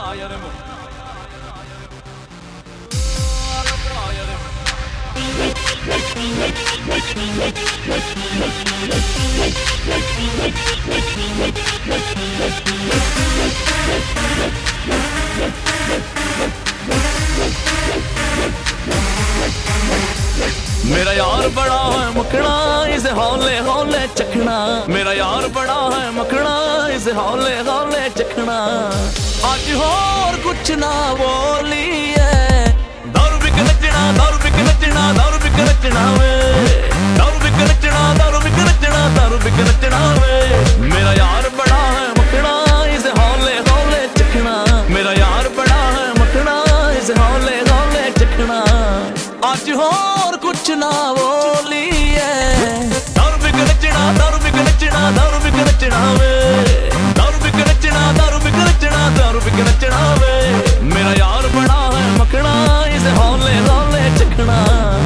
मेरा यार बड़ा है मखना, इसे हौले हौले चखना। मेरा यार बड़ा है मखना, इसे हौले हौले चखना। आज और कुछ ना बोलिए, दारू भी नचना, दारू भी नचना, दारू भी नचना वे, दारू भी नचना, दारू भी नचना, दारू भी नचना वे। मेरा यार बड़ा है मखना, इसे हौले हौले चखना। मेरा यार बड़ा है मखना, इसे हौले हौले चखना। आज और कुछ ना बोलिए, दारू भी नचना, दारू भी नचना, दारू भी नचना वे, दारू भी नचना, दारू भी नचना, दारू भी नचना वे। मेरा यार बड़ा है मखना, इसे हौले हौले चखना।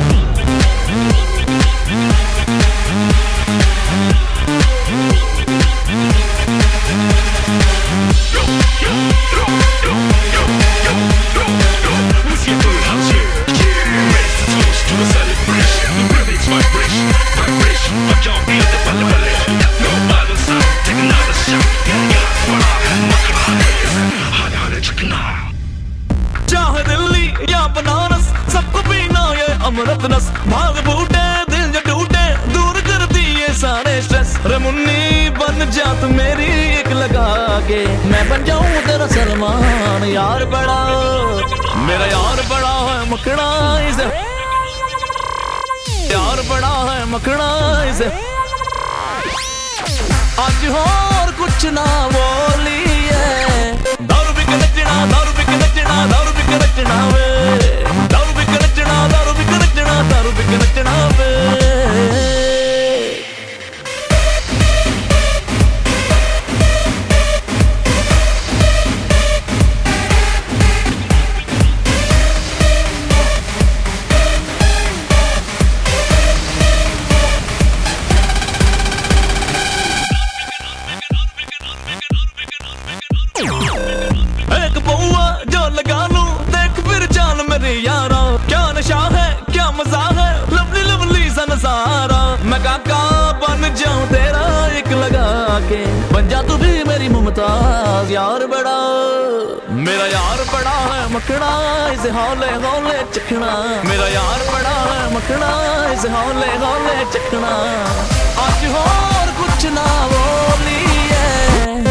चाहे दिल्ली या बनारस, सबको पीना ये अमृत रस। भाग बूटे दिल जो टूटे, दूर कर दिए सारे स्ट्रेस। रे मुन्नी बन जा तू मेरी एक लगा के, मैं बन जाऊं तेरा सलमान। यार बड़ा, मेरा यार बड़ा है मखना, इसे यार बड़ा है मखना, इसे आज और कुछ ना बोलिए, दारू भी नचना, दारू भी नचना, दारू भी नचना वे, दारू भी नचना, दारू भी नचना, दारू भी नचना वे। एक पौआ जो लगा लूं, देख फिर चाल मेरे यारा। क्या नशा है, क्या मजा है, लवली लवली सा नजारा। मैं काका बन जाऊं तेरा एक लगा के, बन जा तू भी मेरी मुमताज। यार बड़ा, मेरा यार बड़ा है मखना, इसे हौले हौले चखना। मेरा यार बड़ा है मखना, इसे हौले हौले चखना। आज और कुछ ना बोलिए,